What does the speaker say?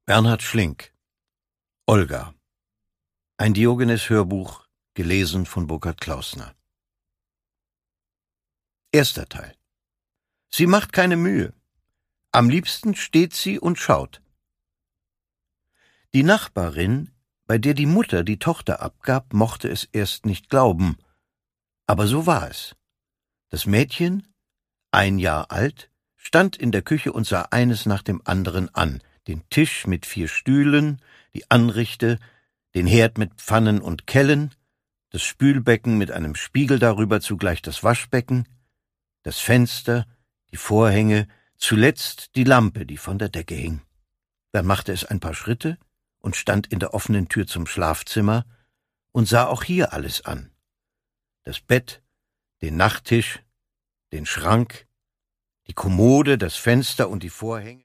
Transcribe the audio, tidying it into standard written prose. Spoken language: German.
Bernhard Schlink. Olga. Ein Diogenes-Hörbuch, gelesen von Burkhard Klausner. Erster Teil. Sie macht keine Mühe. Am liebsten steht sie und schaut. Die Nachbarin, bei der die Mutter die Tochter abgab, mochte es erst nicht glauben. Aber so war es. Das Mädchen, 1 Jahr alt, stand in der Küche und sah eines nach dem anderen an, den Tisch mit 4 Stühlen, die Anrichte, den Herd mit Pfannen und Kellen, das Spülbecken mit einem Spiegel darüber, zugleich das Waschbecken, das Fenster, die Vorhänge, zuletzt die Lampe, die von der Decke hing. Dann machte es ein paar Schritte und stand in der offenen Tür zum Schlafzimmer und sah auch hier alles an. Das Bett, den Nachttisch, den Schrank, die Kommode, das Fenster und die Vorhänge.